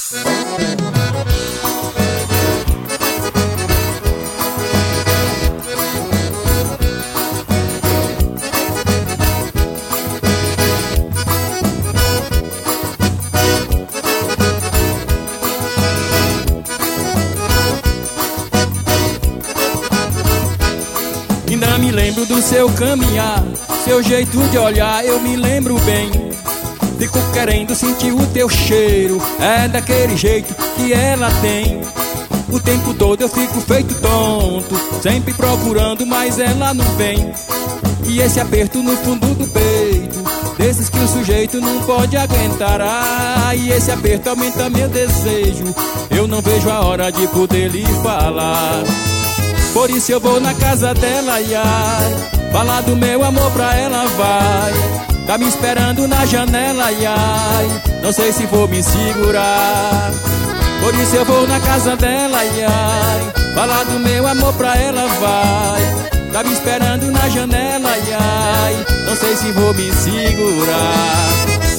Ainda me lembro do seu caminhar, seu jeito de olhar, eu me lembro bem. Fico querendo sentir o teu cheiro, é daquele jeito que ela tem. O tempo todo eu fico feito tonto, sempre procurando, mas ela não vem. E esse aperto no fundo do peito, desses que o sujeito não pode aguentar. E esse aperto aumenta meu desejo, eu não vejo a hora de poder lhe falar. Por isso eu vou na casa dela, ai, falar do meu amor pra ela, vai. Tá me esperando na janela, ai, não sei se vou me segurar. Por isso eu vou na casa dela, ai, falar do meu amor pra ela, vai. Tá me esperando na janela, ai, não sei se vou me segurar.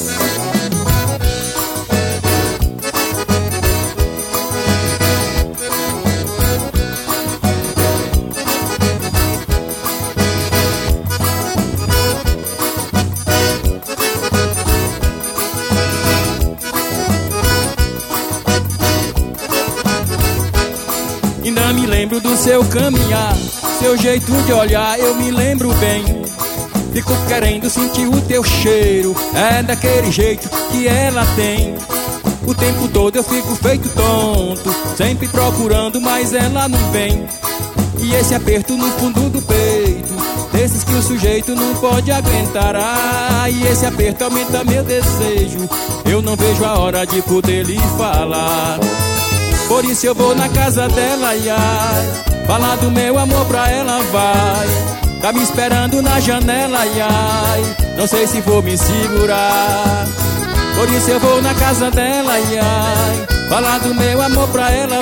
Ainda me lembro do seu caminhar, seu jeito de olhar, eu me lembro bem. Fico querendo sentir o teu cheiro, é daquele jeito que ela tem. O tempo todo eu fico feito tonto, sempre procurando, mas ela não vem. E esse aperto no fundo do peito, desses que o sujeito não pode aguentar. E esse aperto aumenta meu desejo, eu não vejo a hora de poder lhe falar. Por isso eu vou na casa dela, ai, falar do meu amor pra ela, vai. Tá me esperando na janela, ai, não sei se vou me segurar. Por isso eu vou na casa dela, ai, falar do meu amor pra ela,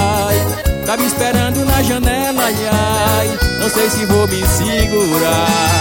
vai. Tá me esperando na janela, ai, não sei se vou me segurar.